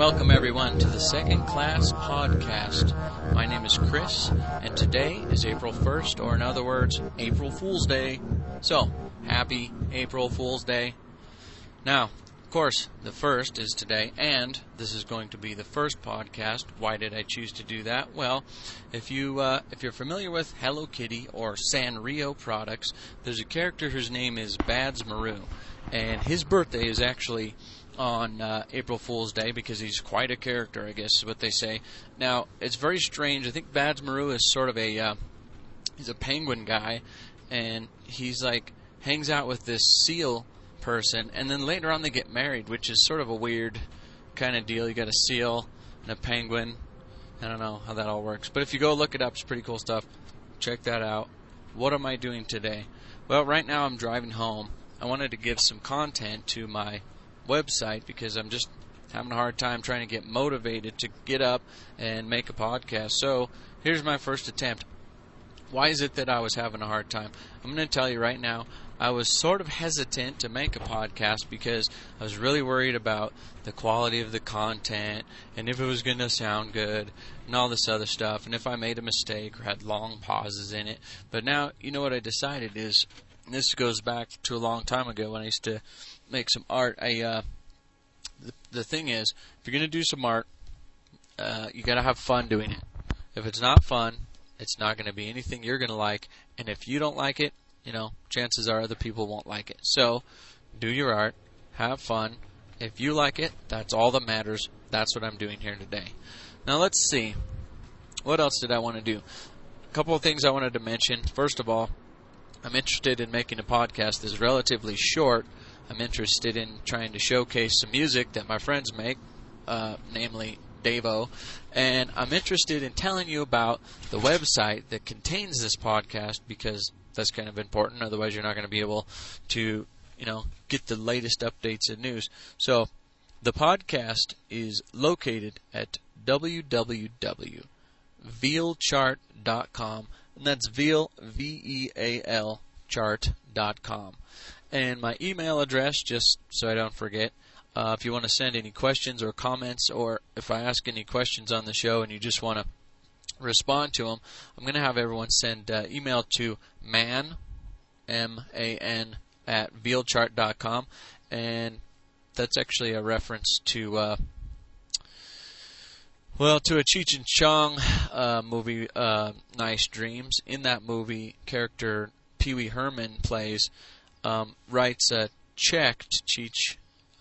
welcome everyone to the Second Class Podcast. My name is Chris, and today is April 1st, or in other words, April Fool's Day. So, happy April Fool's Day. Now, of course, the 1st is today, and this is going to be the first podcast. Why did I choose to do that? Well, if you're familiar with Hello Kitty or Sanrio products, there's a character whose name is Badtz-Maru, and his birthday is actually on April Fool's Day because he's quite a character, I guess is what they say. Now, it's very strange. I think Badtz-Maru is sort of he's a penguin guy, and he's like, hangs out with this seal person, and then later on they get married, which is sort of a weird kind of deal. You got a seal and a penguin. I don't know how that all works. But if you go look it up, it's pretty cool stuff. Check that out. What am I doing today? Well, right now I'm driving home. I wanted to give some content to my website because I'm just having a hard time trying to get motivated to get up and make a podcast. So here's my first attempt. Why is it that I was having a hard time? I'm going to tell you right now. I was sort of hesitant to make a podcast because I was really worried about the quality of the content and if it was going to sound good and all this other stuff, and if I made a mistake or had long pauses in it. But now, you know what I decided is, and this goes back to a long time ago when I used to make some art. The thing is, if you're going to do some art, you got to have fun doing it. If it's not fun, it's not going to be anything you're going to like, and if you don't like it, you know, chances are other people won't like it. So, do your art, have fun. If you like it, that's all that matters. That's what I'm doing here today. Now, let's see. What else did I want to do? A couple of things I wanted to mention. First of all, I'm interested in making a podcast that's relatively short. I'm interested in trying to showcase some music that my friends make, namely Davo, and I'm interested in telling you about the website that contains this podcast because that's kind of important. Otherwise, you're not going to be able to, get the latest updates and news. So, the podcast is located at www.vealchart.com, and that's Veal, V-E-A-L, chart.com. And my email address, just so I don't forget, if you want to send any questions or comments, or if I ask any questions on the show and you just want to respond to them, I'm going to have everyone send email to man, M-A-N, at vealchart.com, and that's actually a reference to a Cheech and Chong movie, Nice Dreams. In that movie, character Pee Wee Herman plays, writes a check to Cheech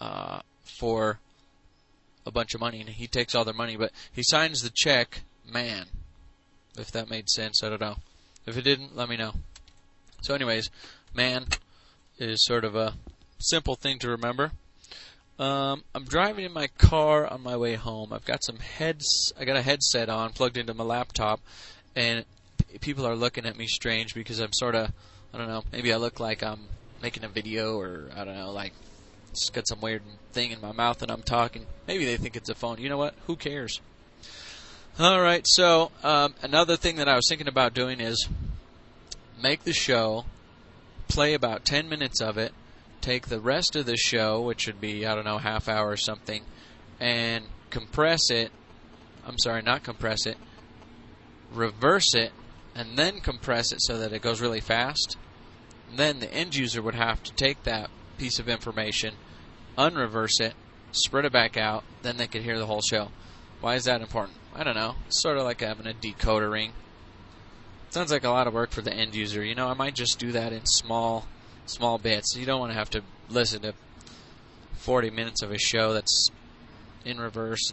for a bunch of money, and he takes all their money, but he signs the check man. If that made sense, I don't know. If it didn't, let me know. So anyways, man is sort of a simple thing to remember. I'm driving in my car on my way home. I've got I got a headset on plugged into my laptop, and people are looking at me strange because I'm sort of, I don't know, maybe I look like I'm making a video, or I don't know, like just got some weird thing in my mouth and I'm talking. Maybe they think it's a phone. You know what? Who cares? Alright, so another thing that I was thinking about doing is make the show, play about 10 minutes of it, take the rest of the show, which would be, I don't know, half hour or something, and compress it. I'm sorry, not compress it. Reverse it, and then compress it so that it goes really fast. And then the end user would have to take that piece of information, unreverse it, spread it back out, then they could hear the whole show. Why is that important? I don't know. It's sort of like having a decoder ring. Sounds like a lot of work for the end user. I might just do that in small bits. You don't want to have to listen to 40 minutes of a show that's in reverse.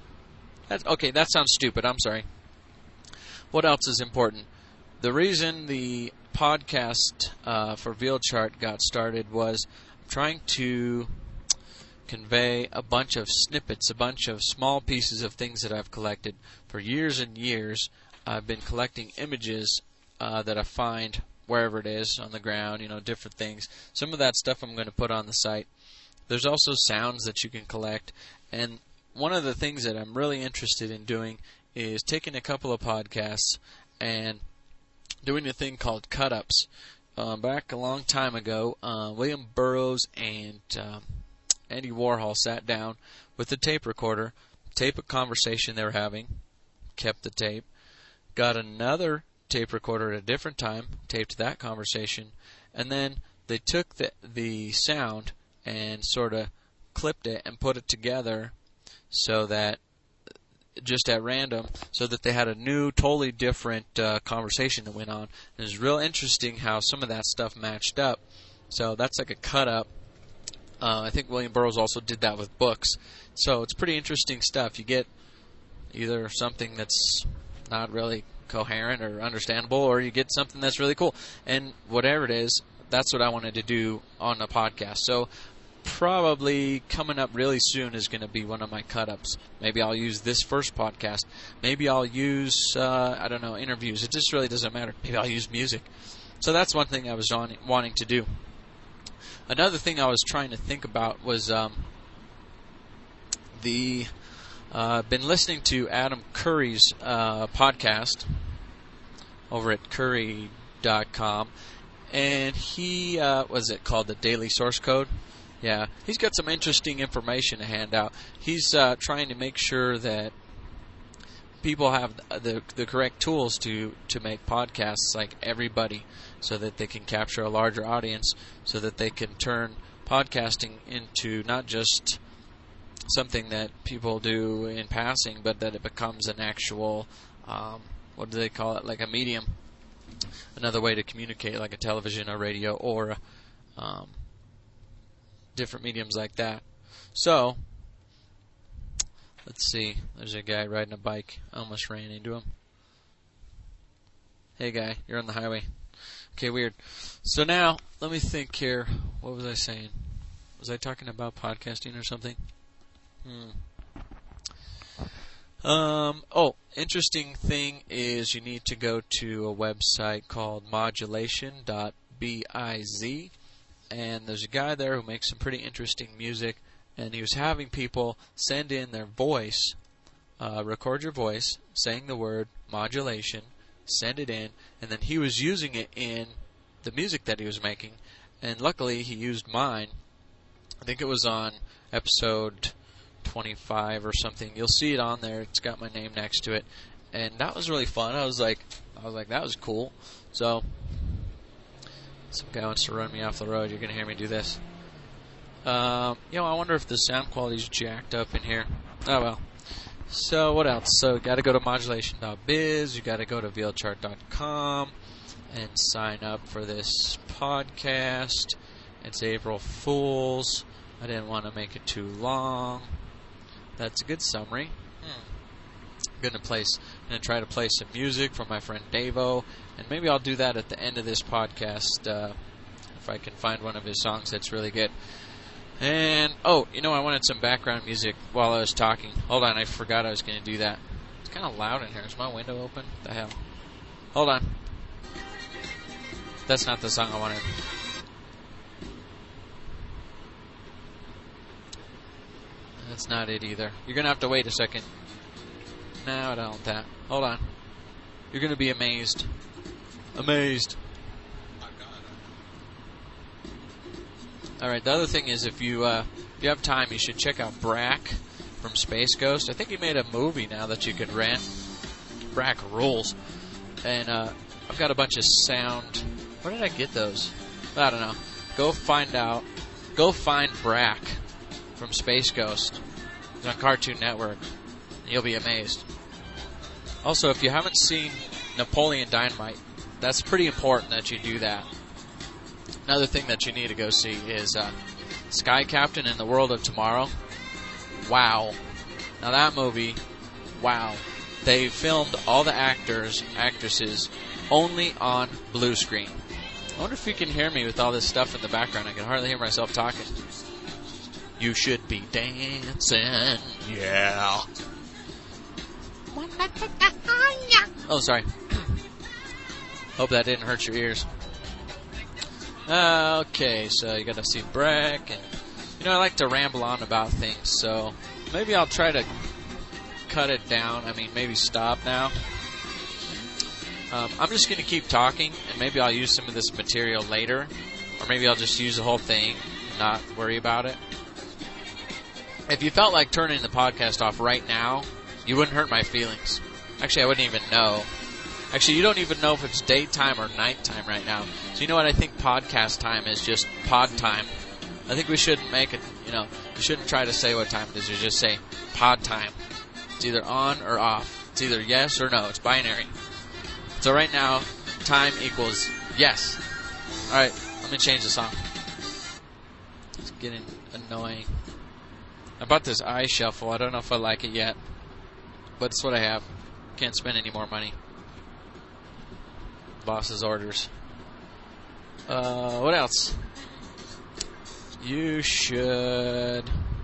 That sounds stupid. I'm sorry. What else is important? The reason the podcast for VealChart got started was trying to convey a bunch of snippets, a bunch of small pieces of things that I've collected. For years and years, I've been collecting images that I find wherever it is, on the ground, different things. Some of that stuff I'm going to put on the site. There's also sounds that you can collect. And one of the things that I'm really interested in doing is taking a couple of podcasts and doing a thing called cut-ups. Back a long time ago, William Burroughs and Andy Warhol sat down with a tape recorder, tape a conversation they were having, kept the tape, got another tape recorder at a different time, taped that conversation, and then they took the sound and sort of clipped it and put it together so that, just at random, so that they had a new, totally different conversation that went on. And it was real interesting how some of that stuff matched up. So that's like a cut-up. I think William Burroughs also did that with books. So it's pretty interesting stuff. You get either something that's not really coherent or understandable, or you get something that's really cool. And whatever it is, that's what I wanted to do on the podcast. So probably coming up really soon is going to be one of my cut-ups. Maybe I'll use this first podcast. Maybe I'll use, interviews. It just really doesn't matter. Maybe I'll use music. So that's one thing I was wanting to do. Another thing I was trying to think about was been listening to Adam Curry's podcast over at curry.com, and he, what's it called, the Daily Source Code? Yeah, he's got some interesting information to hand out. He's trying to make sure that people have the correct tools to make podcasts like everybody, so that they can capture a larger audience, so that they can turn podcasting into not just something that people do in passing, but that it becomes an actual, what do they call it, like a medium, another way to communicate, like a television, a radio, or different mediums like that. So, let's see. There's a guy riding a bike. I almost ran into him. Hey guy, you're on the highway. Okay, weird. So now, let me think here. What was I saying? Was I talking about podcasting or something? Interesting thing is you need to go to a website called modulation.biz, and there's a guy there who makes some pretty interesting music, and he was having people send in their voice, record your voice, saying the word modulation, send it in, and then he was using it in the music that he was making, and luckily he used mine. I think it was on episode 25 or something. You'll see it on there. It's got my name next to it, and that was really fun. I was like, that was cool. So, some guy wants to run me off the road. You're gonna hear me do this. I wonder if the sound quality's jacked up in here. Oh well. So what else? So you got to go to modulation.biz. You got to go to VLChart.com and sign up for this podcast. It's April Fool's. I didn't want to make it too long. That's a good summary. I'm gonna try to play some music from my friend Davo, and maybe I'll do that at the end of this podcast if I can find one of his songs that's really good. And I wanted some background music while I was talking. Hold on, I forgot I was going to do that. It's kind of loud in here. Is my window open? What the hell? Hold on. That's not the song I wanted. That's not it either. You're going to have to wait a second. No, I don't want that. Hold on. You're going to be amazed. Amazed. Alright, the other thing is if you have time, you should check out Brack from Space Ghost. I think he made a movie now that you could rent. Brack rules. And I've got a bunch of sound. Where did I get those? I don't know. Go find Brack from Space Ghost. It's on Cartoon Network. And you'll be amazed. Also, if you haven't seen Napoleon Dynamite, that's pretty important that you do that. Another thing that you need to go see is Sky Captain in the World of Tomorrow. Wow. Now that movie, wow. They filmed all the actresses, only on blue screen. I wonder if you can hear me with all this stuff in the background. I can hardly hear myself talking. You should be dancing. Yeah. Oh, sorry. Hope that didn't hurt your ears. Okay, so you got to see Brack, and I like to ramble on about things, so maybe I'll try to cut it down. I mean, maybe stop now. I'm just going to keep talking, and maybe I'll use some of this material later, or maybe I'll just use the whole thing and not worry about it. if you felt like turning the podcast off right now, you wouldn't hurt my feelings. Actually, I wouldn't even know. Actually, you don't even know if it's daytime or nighttime right now. So you know what I think podcast time is? Just pod time. I think we shouldn't make it, we shouldn't try to say what time it is. You just say pod time. It's either on or off. It's either yes or no. It's binary. So right now, time equals yes. Alright, let me change the song. It's getting annoying. I bought this iShuffle. I don't know if I like it yet. But it's what I have. Can't spend any more money. Boss's orders. What else? You should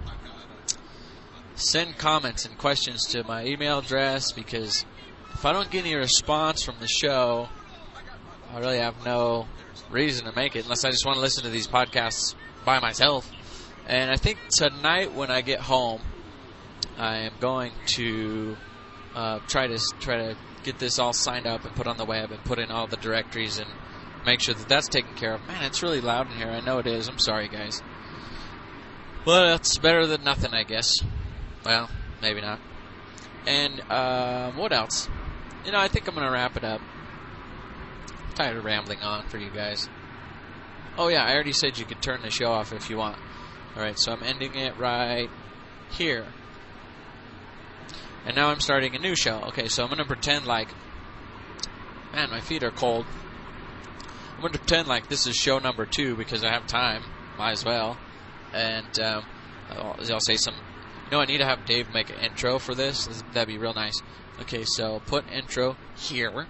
send comments and questions to my email address, because if I don't get any response from the show, I really have no reason to make it unless I just want to listen to these podcasts by myself. And I think tonight when I get home, I am going to try to get this all signed up and put on the web and put in all the directories and make sure that that's taken care of. Man, it's really loud in here. I know it is. I'm sorry, guys. Well, it's better than nothing, I guess. Well, maybe not. And what else? I think I'm going to wrap it up. I'm tired of rambling on for you guys. Oh, yeah, I already said you could turn the show off if you want. All right, so I'm ending it right here. And now I'm starting a new show. Okay, so I'm going to pretend like... Man, my feet are cold. I'm going to pretend like this is show number 2 because I have time. Might as well. And I'll say some... I need to have Dave make an intro for this. That'd be real nice. Okay, so put intro here.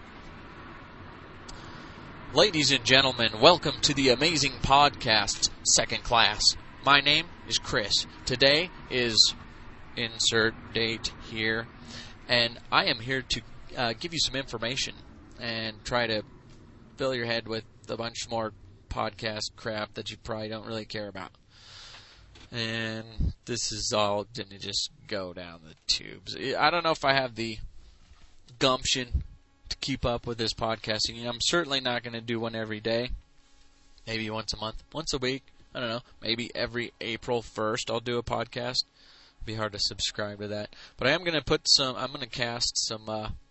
Ladies and gentlemen, welcome to the amazing podcast, Second Class. My name is Chris. Today is... insert date here, and I am here to give you some information and try to fill your head with a bunch more podcast crap that you probably don't really care about. And this is all going to just go down the tubes. I don't know if I have the gumption to keep up with this podcasting. I'm certainly not going to do one every day. Maybe once a month, once a week. I don't know. Maybe every April 1st I'll do a podcast. Be hard to subscribe to that, but I'm going to cast some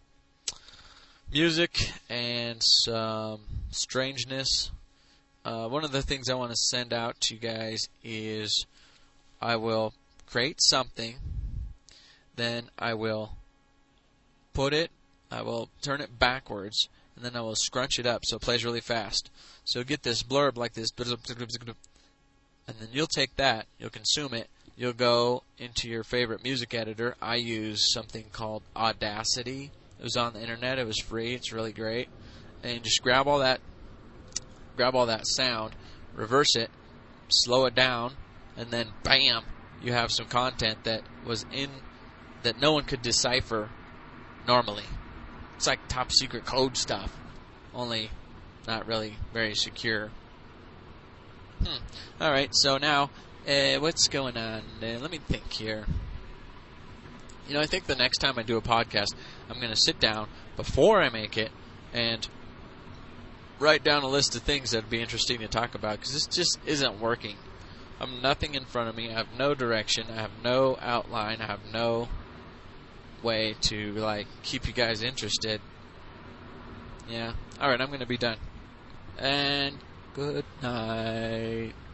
music and some strangeness. One of the things I want to send out to you guys is I will create something, then I will turn it backwards, and then I will scrunch it up so it plays really fast. So get this blurb like this, and then you'll take that, you'll consume it. You'll go into your favorite music editor. I use something called Audacity. It was on the internet. It was free. It's really great. And just grab all that sound, reverse it, slow it down, and then bam, you have some content that no one could decipher normally. It's like top secret code stuff, only not really very secure. All right, so now. What's going on? Let me think here. I think the next time I do a podcast, I'm going to sit down before I make it and write down a list of things that would be interesting to talk about, because this just isn't working. I have nothing in front of me. I have no direction. I have no outline. I have no way to, keep you guys interested. Yeah. All right, I'm going to be done. And good night.